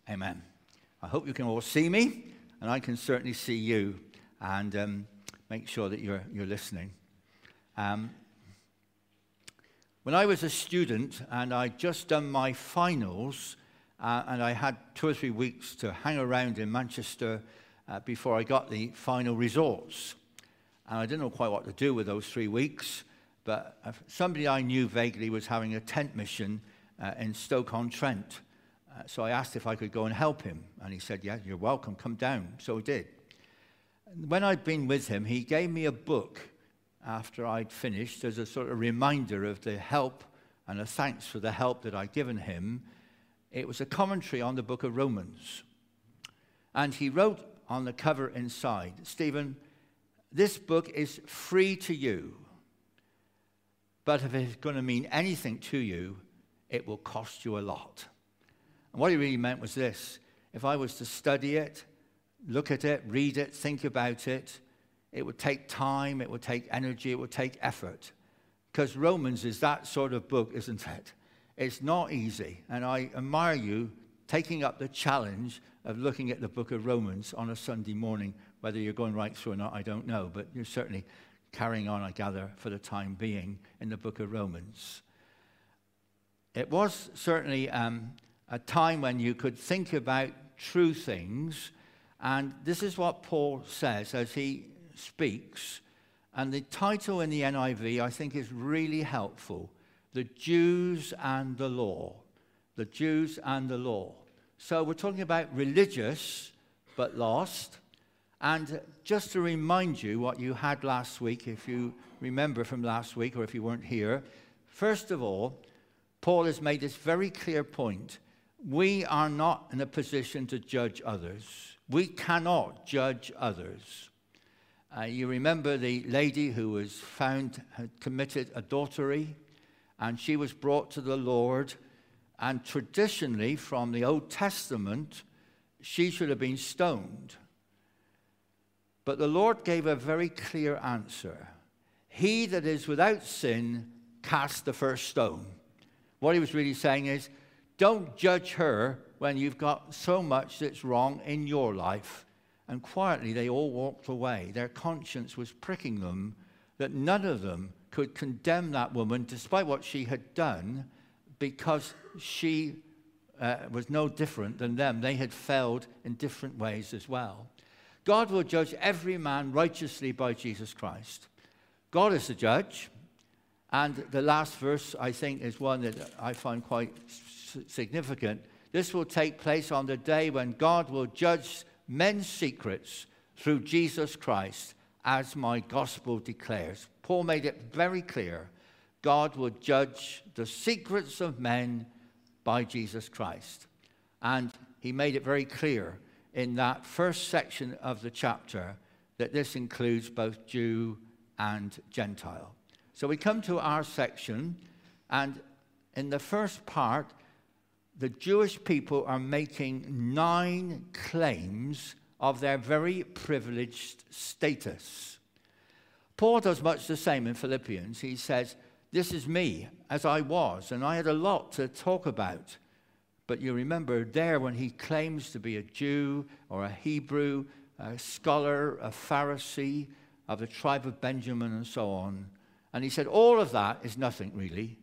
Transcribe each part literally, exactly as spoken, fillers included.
Amen. I hope you can all see me, and I can certainly see you, and um, make sure that you're, you're listening. Um, when I was a student, and I'd just done my finals, uh, and I had two or three weeks to hang around in Manchester uh, before I got the final results. And I didn't know quite what to do with those three weeks, but somebody I knew vaguely was having a tent mission uh, in Stoke-on-Trent. Uh, so I asked if I could go and help him, and he said, yeah, you're welcome, come down. So I did. When I'd been with him, he gave me a book after I'd finished as a sort of reminder of the help and a thanks for the help that I'd given him. It was a commentary on the book of Romans. And he wrote on the cover inside, Stephen, this book is free to you, but if it's going to mean anything to you, it will cost you a lot. And what he really meant was this: if I was to study it, look at it, read it, think about it, it would take time, it would take energy, it would take effort. Because Romans is that sort of book, isn't it? It's not easy. And I admire you taking up the challenge of looking at the book of Romans on a Sunday morning. Whether you're going right through or not, I don't know. But you're certainly carrying on, I gather, for the time being in the book of Romans. It was certainly um, a time when you could think about true things. And this is what Paul says as he speaks. And the title in the N I V, I think, is really helpful. The Jews and the Law. The Jews and the Law. So we're talking about religious but lost. And just to remind you what you had last week, if you remember from last week or if you weren't here, first of all, Paul has made this very clear point. We are not in a position to judge others. We cannot judge others. Uh, you remember the lady who was found had committed adultery, and she was brought to the Lord, and traditionally from the Old Testament, she should have been stoned. But the Lord gave a very clear answer. He that is without sin, cast the first stone. What he was really saying is, don't judge her when you've got so much that's wrong in your life. And quietly they all walked away. Their conscience was pricking them that none of them could condemn that woman despite what she had done, because she uh, was no different than them. They had failed in different ways as well. God will judge every man righteously by Jesus Christ. God is the judge. And the last verse, I think, is one that I find quite significant. This will take place on the day when God will judge men's secrets through Jesus Christ, as my gospel declares. Paul made it very clear. God will judge the secrets of men by Jesus Christ. And he made it very clear in that first section of the chapter that this includes both Jew and Gentile. So we come to our section, and in the first part, the Jewish people are making nine claims of their very privileged status. Paul does much the same in Philippians. He says, this is me as I was, and I had a lot to talk about. But you remember there when he claims to be a Jew or a Hebrew, a scholar, a Pharisee of the tribe of Benjamin and so on. And he said all of that is nothing really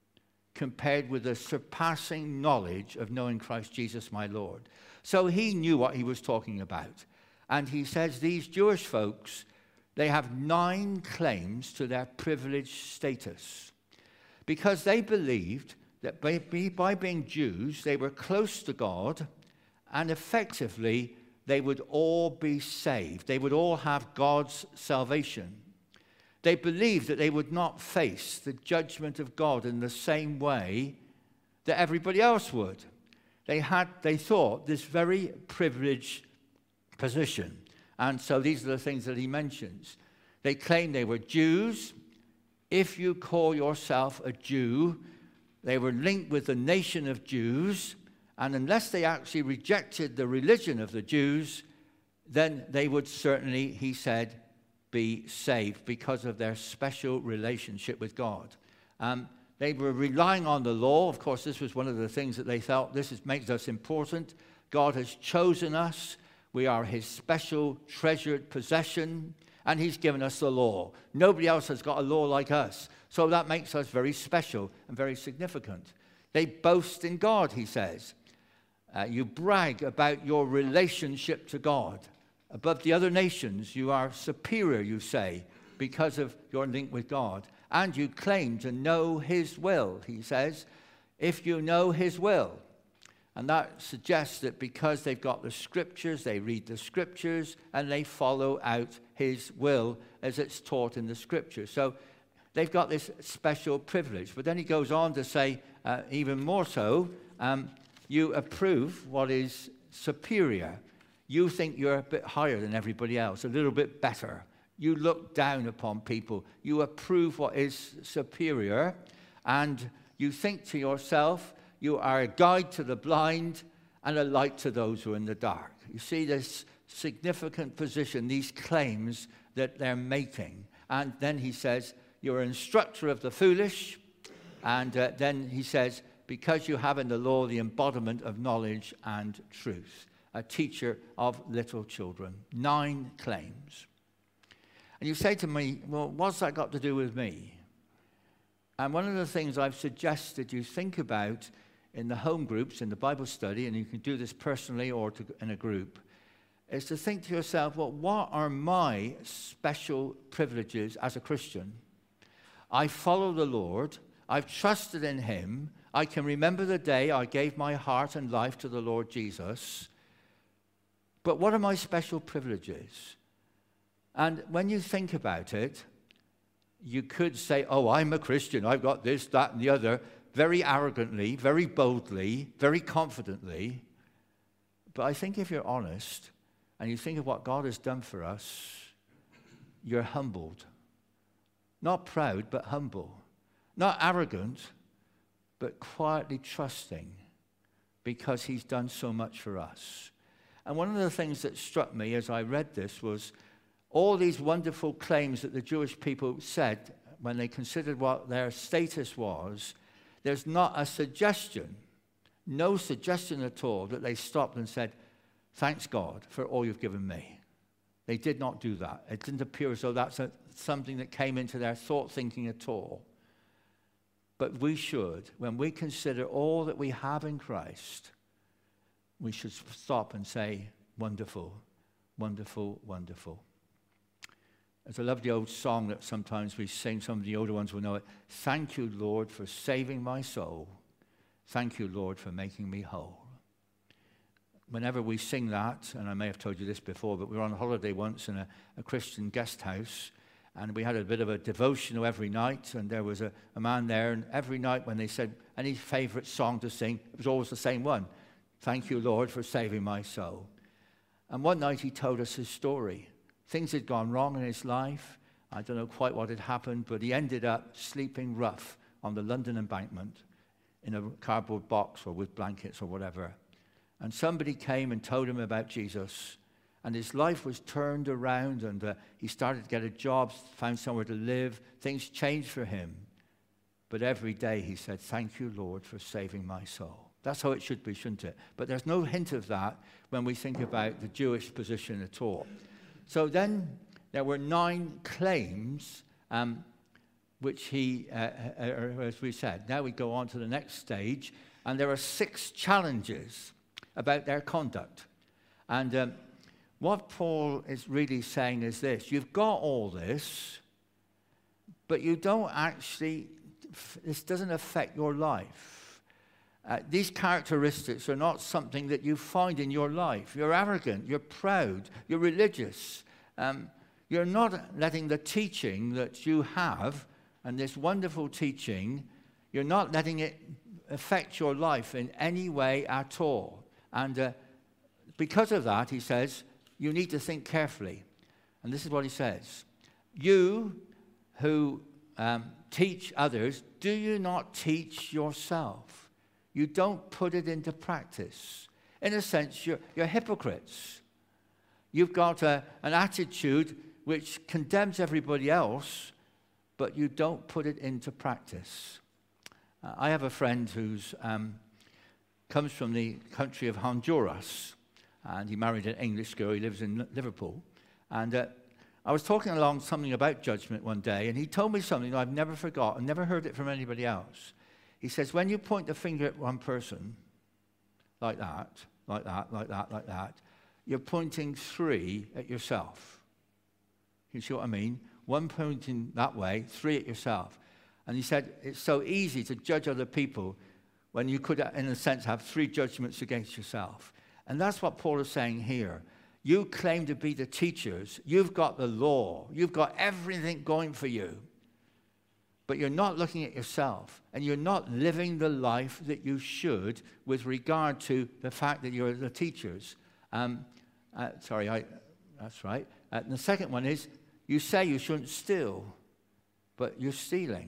compared with the surpassing knowledge of knowing Christ Jesus my Lord. So he knew what he was talking about. And he says these Jewish folks, they have nine claims to their privileged status because they believed that by, by being Jews, they were close to God, and effectively, they would all be saved. They would all have God's salvation. They believed that they would not face the judgment of God in the same way that everybody else would. They had, they thought, this very privileged position. And so these are the things that he mentions. They claimed they were Jews. If you call yourself a Jew, they were linked with the nation of Jews, and unless they actually rejected the religion of the Jews, then they would certainly, he said, be saved because of their special relationship with God. Um, they were relying on the law. Of course, this was one of the things that they felt, this is, makes us important. God has chosen us. We are his special treasured possession, and he's given us the law. Nobody else has got a law like us. So that makes us very special and very significant. They boast in God, he says. Uh, you brag about your relationship to God. Above the other nations, you are superior, you say, because of your link with God. And you claim to know his will, he says, if you know his will. And that suggests that because they've got the scriptures, they read the scriptures, and they follow out his will as it's taught in the scriptures. So they've got this special privilege. But then he goes on to say, uh, even more so, um, you approve what is superior. You think you're a bit higher than everybody else, a little bit better. You look down upon people. You approve what is superior, and you think to yourself, you are a guide to the blind and a light to those who are in the dark. You see this significant position, these claims that they're making. And then he says, you're an instructor of the foolish. And uh, then he says, because you have in the law the embodiment of knowledge and truth. A teacher of little children. Nine claims. And you say to me, well, what's that got to do with me? And one of the things I've suggested you think about in the home groups, in the Bible study, and you can do this personally or to, in a group, is to think to yourself, well, what are my special privileges as a Christian? I follow the Lord. I've trusted in him. I can remember the day I gave my heart and life to the Lord Jesus. But what are my special privileges? And when you think about it, you could say, oh, I'm a Christian. I've got this, that, and the other, very arrogantly, very boldly, very confidently. But I think if you're honest and you think of what God has done for us, you're humbled. Not proud, but humble. Not arrogant, but quietly trusting because he's done so much for us. And one of the things that struck me as I read this was all these wonderful claims that the Jewish people said when they considered what their status was. There's not a suggestion, no suggestion at all that they stopped and said, thanks God for all you've given me. They did not do that. It didn't appear as though that's a, something that came into their thought thinking at all. But we should, when we consider all that we have in Christ, we should stop and say, wonderful, wonderful, wonderful. There's a lovely old song that sometimes we sing. Some of the older ones will know it. Thank you, Lord, for saving my soul. Thank you, Lord, for making me whole. Whenever we sing that, and I may have told you this before, but we were on holiday once in a, a Christian guest house, and we had a bit of a devotional every night, and there was a, a man there, and every night when they said any favorite song to sing, it was always the same one. Thank you, Lord, for saving my soul. And one night he told us his story. Things had gone wrong in his life. I don't know quite what had happened, but he ended up sleeping rough on the London Embankment in a cardboard box or with blankets or whatever. And somebody came and told him about Jesus, and his life was turned around, and uh, he started to get a job, found somewhere to live. Things changed for him. But every day he said, thank you, Lord, for saving my soul. That's how it should be, shouldn't it? But there's no hint of that when we think about the Jewish position at all. So then there were nine claims, um, which he, uh, uh, as we said. Now we go on to the next stage, and there are six challenges about their conduct. And um, what Paul is really saying is this. You've got all this, but you don't actually, this doesn't affect your life. Uh, these characteristics are not something that you find in your life. You're arrogant, you're proud, you're religious. Um, you're not letting the teaching that you have, and this wonderful teaching, you're not letting it affect your life in any way at all. And uh, because of that, he says, you need to think carefully. And this is what he says. You who um, teach others, do you not teach yourself? You don't put it into practice. In a sense, you're, you're hypocrites. You've got a, an attitude which condemns everybody else, but you don't put it into practice. Uh, I have a friend who's um, comes from the country of Honduras, and he married an English girl. He lives in Liverpool. And uh, I was talking along something about judgment one day, and he told me something I've never forgotten, never heard it from anybody else. He says, when you point the finger at one person, like that, like that, like that, like that, you're pointing three at yourself. You see what I mean? One pointing that way, three at yourself. And he said, it's so easy to judge other people when you could, in a sense, have three judgments against yourself. And that's what Paul is saying here. You claim to be the teachers. You've got the law. You've got everything going for you. But you're not looking at yourself. And you're not living the life that you should with regard to the fact that you're the teachers. Um, uh, sorry, I, that's right. Uh, and the second one is, you say you shouldn't steal, but you're stealing.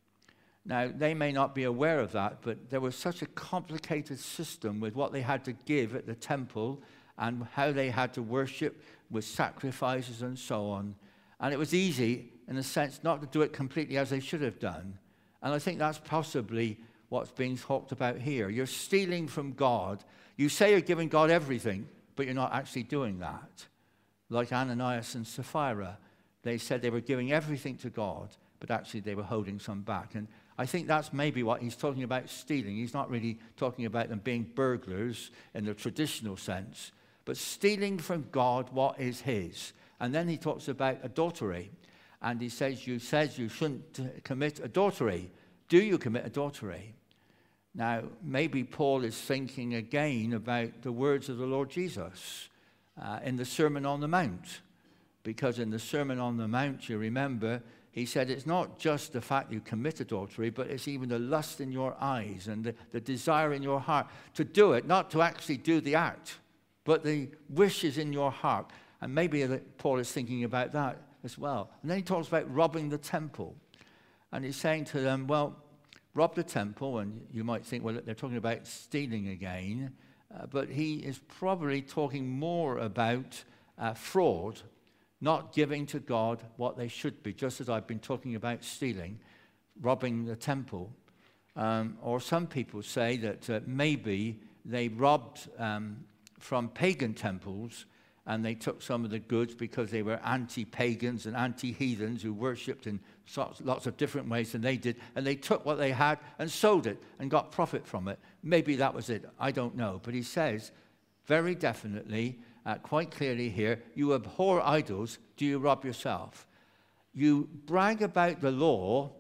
Now, they may not be aware of that, but there was such a complicated system with what they had to give at the temple and how they had to worship with sacrifices and so on. And it was easy, in a sense, not to do it completely as they should have done. And I think that's possibly what's being talked about here. You're stealing from God. You say you're giving God everything, but you're not actually doing that. Like Ananias and Sapphira, they said they were giving everything to God, but actually they were holding some back. And I think that's maybe what he's talking about stealing. He's not really talking about them being burglars in the traditional sense, but stealing from God what is his. And then he talks about adultery. And he says, you says you shouldn't commit adultery. Do you commit adultery? Now, maybe Paul is thinking again about the words of the Lord Jesus uh, in the Sermon on the Mount. Because in the Sermon on the Mount, you remember, he said it's not just the fact you commit adultery, but it's even the lust in your eyes and the, the desire in your heart to do it, not to actually do the act, but the wishes in your heart. And maybe Paul is thinking about that as well. And then he talks about robbing the temple. And he's saying to them, well, rob the temple, and you might think, well, they're talking about stealing again. Uh, but he is probably talking more about uh, fraud, not giving to God what they should be, just as I've been talking about stealing, robbing the temple. Um, or some people say that uh, maybe they robbed um, from pagan temples, and they took some of the goods because they were anti-pagans and anti-heathens who worshipped in lots of different ways than they did, and they took what they had and sold it and got profit from it. Maybe that was it. I don't know. But he says very definitely, uh, quite clearly here, you abhor idols, do you rob yourself? You brag about the law,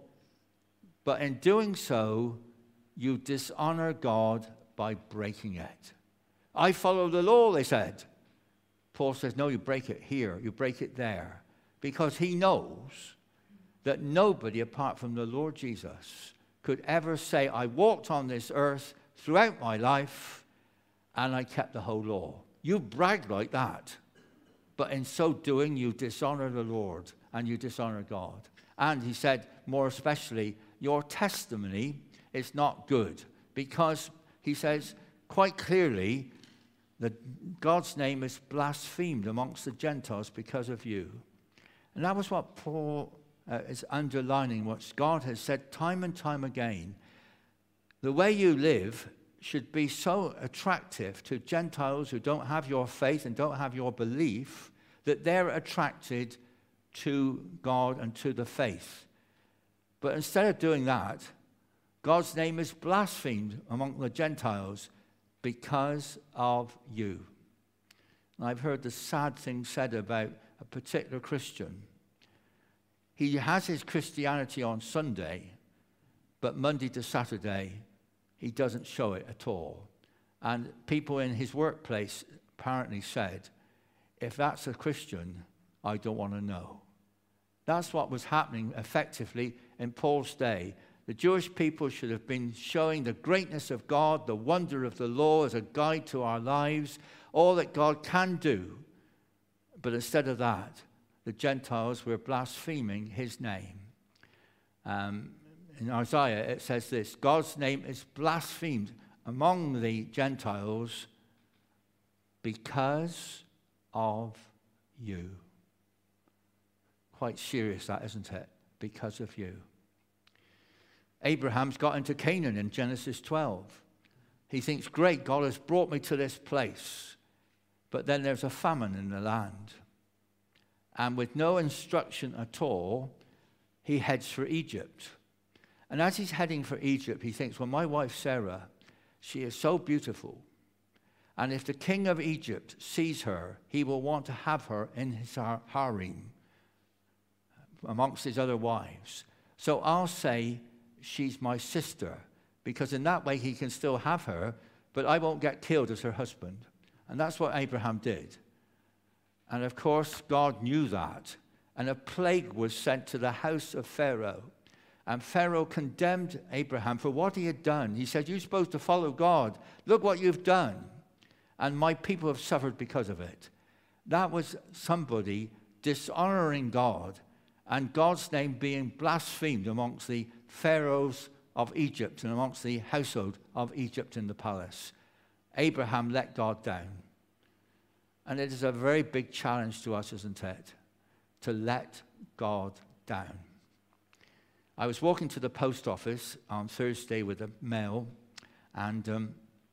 but in doing so, you dishonor God by breaking it. I follow the law, they said. Paul says, no, you break it here, you break it there. Because he knows that nobody apart from the Lord Jesus could ever say, I walked on this earth throughout my life and I kept the whole law. You brag like that, but in so doing, you dishonor the Lord and you dishonor God. And he said, more especially, your testimony is not good, because he says quite clearly that God's name is blasphemed amongst the Gentiles because of you. And that was what Paul uh, is underlining, what God has said time and time again. The way you live should be so attractive to Gentiles who don't have your faith and don't have your belief that they're attracted to God and to the faith. But instead of doing that, God's name is blasphemed among the Gentiles because of you. And I've heard the sad thing said about a particular Christian. He has his Christianity on Sunday, but Monday to Saturday, he doesn't show it at all. And people in his workplace apparently said, if that's a Christian, I don't want to know. That's what was happening effectively in Paul's day. The Jewish people should have been showing the greatness of God, the wonder of the law as a guide to our lives, all that God can do. But instead of that, the Gentiles were blaspheming his name. Um, in Isaiah, it says this, God's name is blasphemed among the Gentiles because of you. Quite serious that, isn't it? Because of you. Abraham's got into Canaan in Genesis twelve. He thinks, great, God has brought me to this place. But then there's a famine in the land. And with no instruction at all, he heads for Egypt. And as he's heading for Egypt, he thinks, well, my wife Sarah, she is so beautiful. And if the king of Egypt sees her, he will want to have her in his harem amongst his other wives. So I'll say she's my sister, because in that way he can still have her, but I won't get killed as her husband. And that's what Abraham did. And of course, God knew that. And a plague was sent to the house of Pharaoh. And Pharaoh condemned Abraham for what he had done. He said, you're supposed to follow God. Look what you've done. And my people have suffered because of it. That was somebody dishonoring God and God's name being blasphemed amongst the pharaohs of Egypt and amongst the household of Egypt in the palace. Abraham let God down. And it is a very big challenge to us, isn't it? To let God down. I was walking to the post office on Thursday with a mail, and um,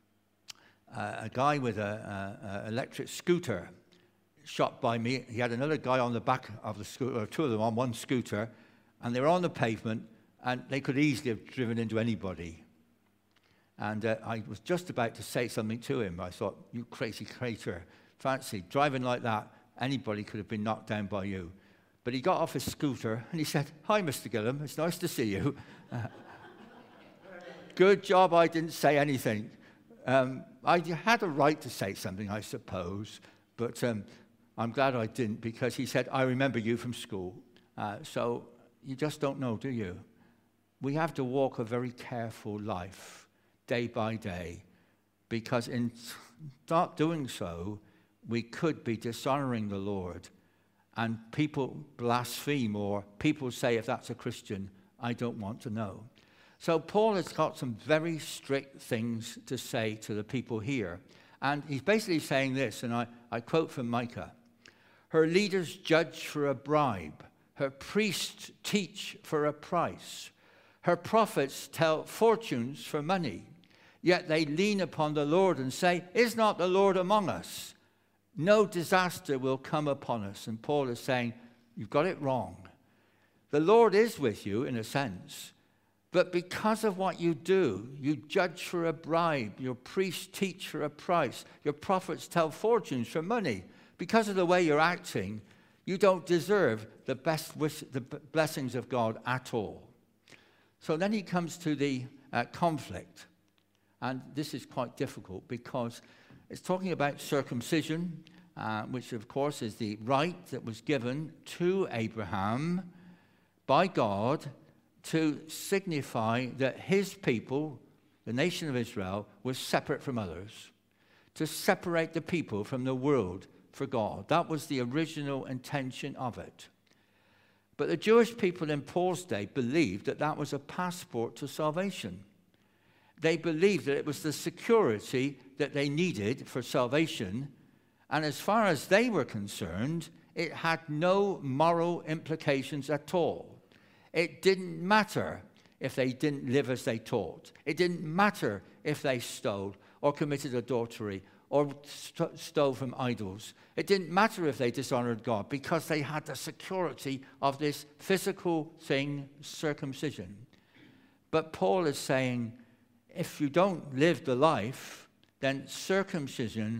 uh, a guy with an electric scooter shot by me. He had another guy on the back of the scooter, or two of them on one scooter, and they were on the pavement, and they could easily have driven into anybody. And uh, I was just about to say something to him. I thought, you crazy creature, fancy, driving like that, anybody could have been knocked down by you. But he got off his scooter, and he said, hi, Mister Gillam, it's nice to see you. Uh, good job I didn't say anything. Um, I had a right to say something, I suppose, but um, I'm glad I didn't, because he said, I remember you from school. Uh, so you just don't know, do you? We have to walk a very careful life, day by day, because in not doing so, we could be dishonoring the Lord. And people blaspheme, or people say, if that's a Christian, I don't want to know. So Paul has got some very strict things to say to the people here. And he's basically saying this, and I, I quote from Micah. Her leaders judge for a bribe. Her priests teach for a price. Her prophets tell fortunes for money. Yet they lean upon the Lord and say, is not the Lord among us? No disaster will come upon us. And Paul is saying, you've got it wrong. The Lord is with you in a sense, but because of what you do, you judge for a bribe, your priests teach for a price, your prophets tell fortunes for money. Because of the way you're acting, you don't deserve the best wish, the blessings of God at all. So then he comes to the uh, conflict. And this is quite difficult because it's talking about circumcision, uh, which of course is the rite that was given to Abraham by God to signify that his people, the nation of Israel, was separate from others, to separate the people from the world for God. That was the original intention of it. But the Jewish people in Paul's day believed that that was a passport to salvation. They believed that it was the security that they needed for salvation. And as far as they were concerned, it had no moral implications at all. It didn't matter if they didn't live as they taught. It didn't matter if they stole or committed adultery or st- stole from idols. It didn't matter if they dishonored God, because they had the security of this physical thing, circumcision. But Paul is saying, if you don't live the life, then circumcision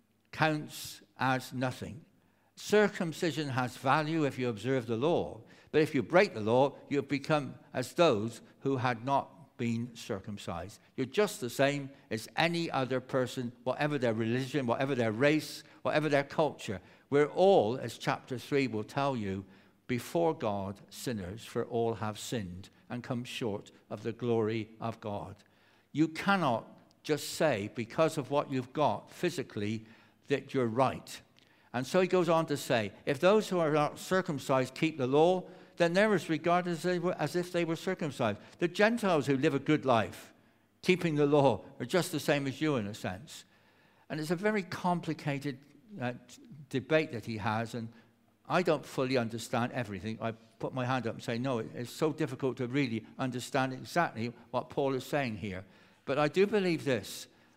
counts as nothing. Circumcision has value if you observe the law, but if you break the law, you become as those who had not been circumcised. You're just the same as any other person, whatever their religion, whatever their race, whatever their culture. We're all, as chapter three will tell you, before God, sinners, for all have sinned and come short of the glory of God. You cannot just say, because of what you've got physically, that you're right. And so he goes on to say, if those who are not circumcised keep the law, then they're as regarded as, they were, as if they were circumcised. The Gentiles who live a good life, keeping the law, are just the same as you in a sense. And it's a very complicated uh, debate that he has, and I don't fully understand everything. I put my hand up and say, no, it's so difficult to really understand exactly what Paul is saying here. But I do believe this,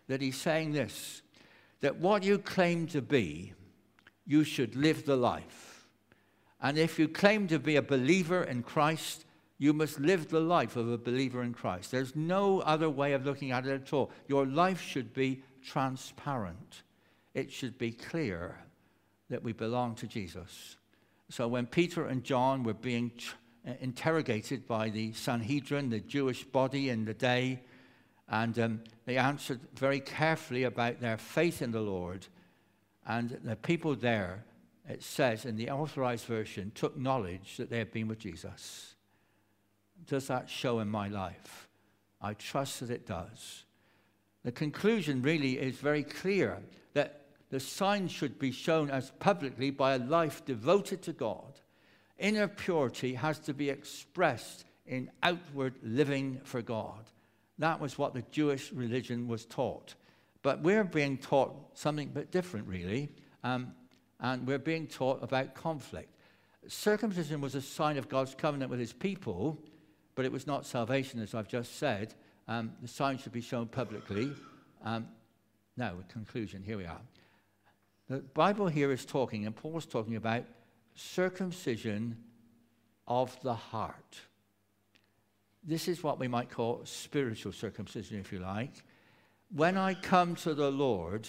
that he's saying this, that what you claim to be, you should live the life. And if you claim to be a believer in Christ, you must live the life of a believer in Christ. There's no other way of looking at it at all. Your life should be transparent. It should be clear that we belong to Jesus. So when Peter and John were being tr- interrogated by the Sanhedrin, the Jewish body in the day, and um, they answered very carefully about their faith in the Lord, and the people there, it says in the Authorized Version, took knowledge that they had been with Jesus. Does that show in my life? I trust that it does. The conclusion really is very clear, that the sign should be shown as publicly by a life devoted to God. Inner purity has to be expressed in outward living for God. That was what the Jewish religion was taught. But we're being taught something a bit different, really, um, and we're being taught about conflict. Circumcision was a sign of God's covenant with his people, but it was not salvation, as I've just said. Um, the sign should be shown publicly. Um, now, a conclusion, here we are. The Bible here is talking, and Paul's talking about circumcision of the heart. This is what we might call spiritual circumcision, if you like. When I come to the Lord,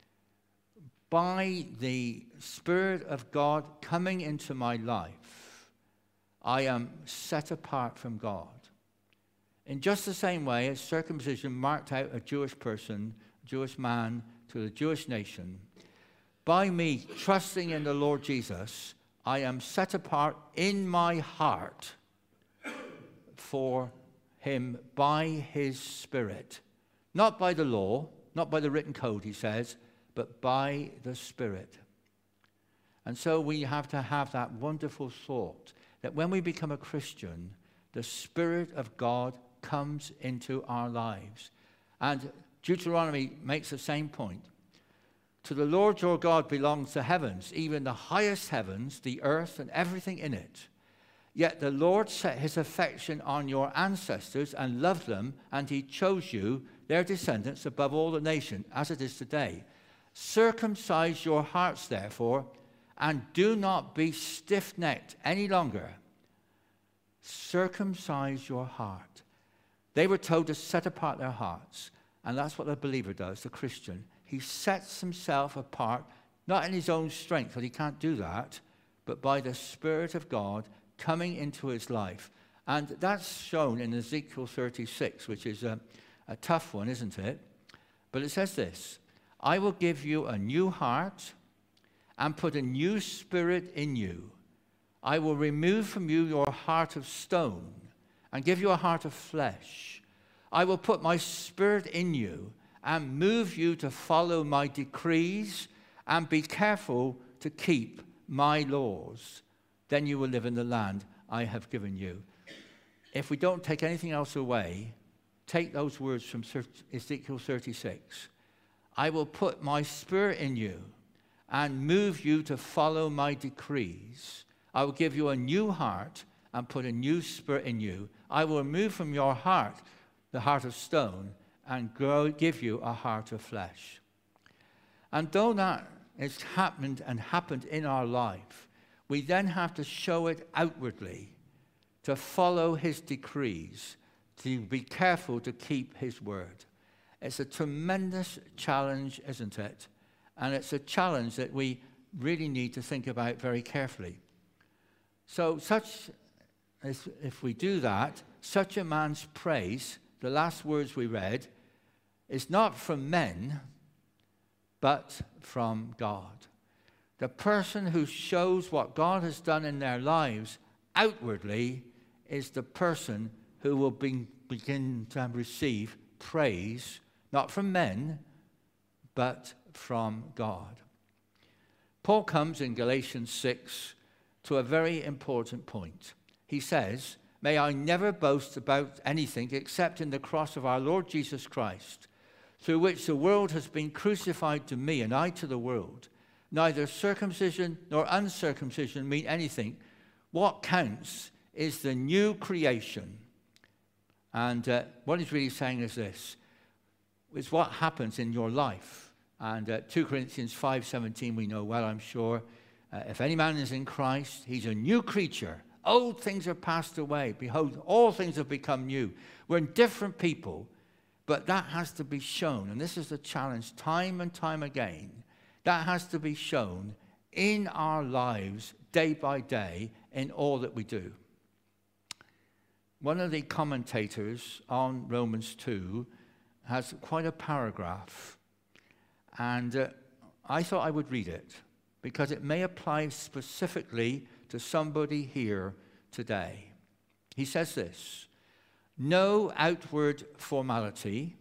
by the Spirit of God coming into my life, I am set apart from God. In just the same way as circumcision marked out a Jewish person, Jewish man to the Jewish nation, by me trusting in the Lord Jesus, I am set apart in my heart for him by his Spirit. Not by the law, not by the written code, he says, but by the Spirit. And so we have to have that wonderful thought that when we become a Christian, the Spirit of God comes into our lives. And Deuteronomy makes the same point. To the Lord your God belongs the heavens, even the highest heavens, the earth, and everything in it. Yet the Lord set his affection on your ancestors and loved them, and he chose you, their descendants, above all the nation, as it is today. Circumcise your hearts, therefore, and do not be stiff-necked any longer. Circumcise your heart. They were told to set apart their hearts, and that's what the believer does, the Christian. He sets himself apart, not in his own strength, because he can't do that, but by the Spirit of God coming into his life. And that's shown in Ezekiel thirty-six, which is a, a tough one, isn't it? But it says this, I will give you a new heart and put a new spirit in you. I will remove from you your heart of stone and give you a heart of flesh. I will put my spirit in you and move you to follow my decrees and be careful to keep my laws. Then you will live in the land I have given you. If we don't take anything else away, take those words from Ezekiel thirty-six. I will put my spirit in you and move you to follow my decrees. I will give you a new heart and put a new spirit in you. I will remove from your heart the heart of stone and grow, give you a heart of flesh. And though that has happened and happened in our life, we then have to show it outwardly, to follow his decrees, to be careful to keep his word. It's a tremendous challenge, isn't it? And it's a challenge that we really need to think about very carefully. So such, as if we do that, such a man's praise, the last words we read, is not from men, but from God. The person who shows what God has done in their lives outwardly is the person who will be, begin to receive praise, not from men, but from God. Paul comes in Galatians six to a very important point. He says, may I never boast about anything except in the cross of our Lord Jesus Christ, through which the world has been crucified to me and I to the world. Neither circumcision nor uncircumcision mean anything. What counts is the new creation. And uh, what he's really saying is this. is what happens in your life. And uh, two Corinthians five seventeen, we know well, I'm sure. Uh, if any man is in Christ, he's a new creature. Old things are passed away. Behold, all things have become new. We're different people, but that has to be shown. And this is the challenge time and time again. That has to be shown in our lives day by day in all that we do. One of the commentators on Romans two has quite a paragraph. And uh, I thought I would read it because it may apply specifically to somebody here today. He says this: no outward formality,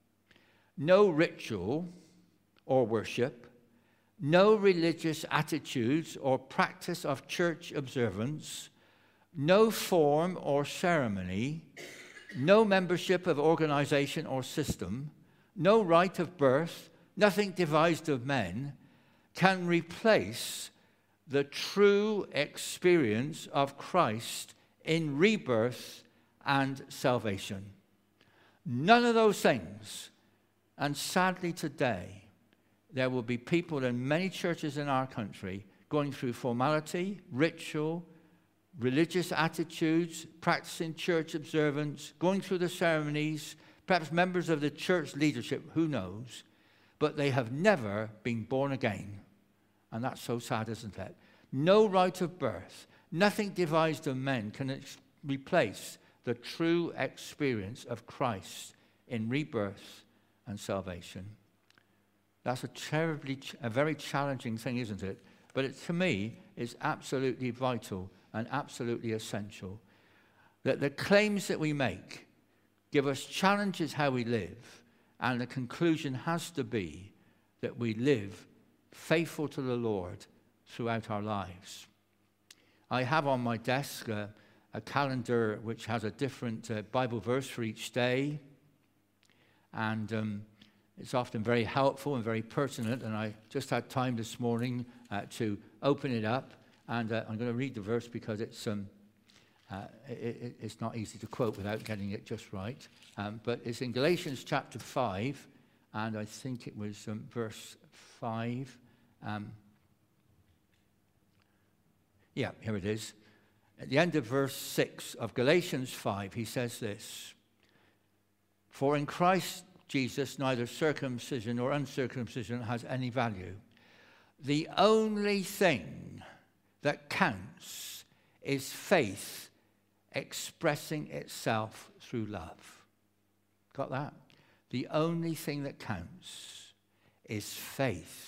no ritual or worship, no religious attitudes or practice of church observance, no form or ceremony, no membership of organization or system, no right of birth, nothing devised of men, can replace the true experience of Christ in rebirth and salvation. None of those things. And sadly today, there will be people in many churches in our country going through formality, ritual, religious attitudes, practicing church observance, going through the ceremonies, perhaps members of the church leadership, who knows, but they have never been born again. And that's so sad, isn't it? No right of birth, nothing devised of men can ex- replace the true experience of Christ in rebirth and salvation. That's a terribly, a very challenging thing, isn't it? But it, to me, is absolutely vital and absolutely essential. That the claims that we make give us challenges how we live, and the conclusion has to be that we live faithful to the Lord throughout our lives. I have on my desk a, a calendar which has a different uh, Bible verse for each day, and um, it's often very helpful and very pertinent, and I just had time this morning uh, to open it up, and uh, I'm going to read the verse because it's um, uh, it, it's not easy to quote without getting it just right, um, but it's in Galatians chapter five, and I think it was um, verse five. Um, yeah, here it is. At the end of verse six of Galatians five, he says this: for in Christ Jesus, neither circumcision nor uncircumcision has any value. The only thing that counts is faith expressing itself through love. Got that? The only thing that counts is faith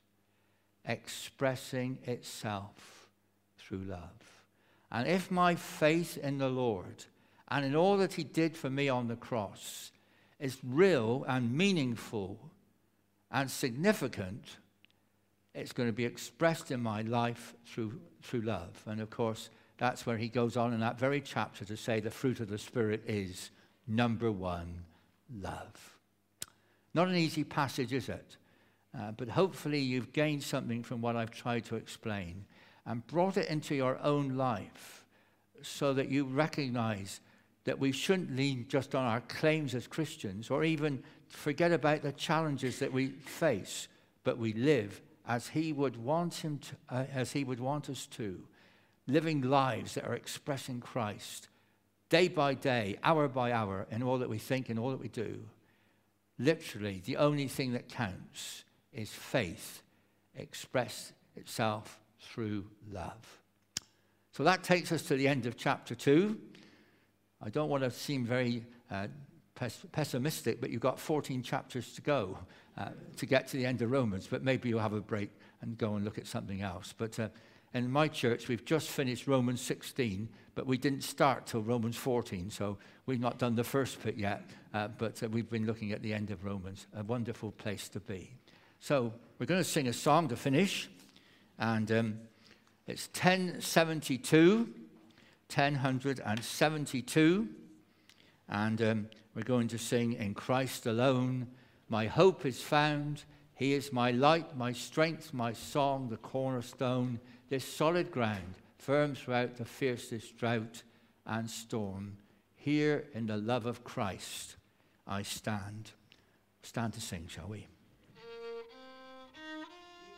expressing itself through love. And if my faith in the Lord and in all that he did for me on the cross is real and meaningful and significant, it's going to be expressed in my life through, through love. And of course, that's where he goes on in that very chapter to say the fruit of the Spirit is, number one, love. Not an easy passage, is it? Uh, but hopefully you've gained something from what I've tried to explain and brought it into your own life so that you recognize that we shouldn't lean just on our claims as Christians or even forget about the challenges that we face, but we live as he would want him to, uh, as he would want us to, living lives that are expressing Christ day by day, hour by hour, in all that we think and all that we do. Literally, the only thing that counts is faith expressed itself through love. So that takes us to the end of chapter two. I don't want to seem very uh, pes- pessimistic, but you've got fourteen chapters to go uh, to get to the end of Romans, but maybe you'll have a break and go and look at something else. But uh, in my church, we've just finished Romans sixteen, but we didn't start till Romans fourteen, so we've not done the first bit yet, uh, but uh, we've been looking at the end of Romans, a wonderful place to be. So we're going to sing a song to finish, and um, it's ten seventy-two, ten seventy-two, and um, we're going to sing In Christ Alone, My Hope is Found, He is my light, my strength, my song, the cornerstone, this solid ground, firm throughout the fiercest drought and storm. Here in the love of Christ I stand. stand to sing, shall we?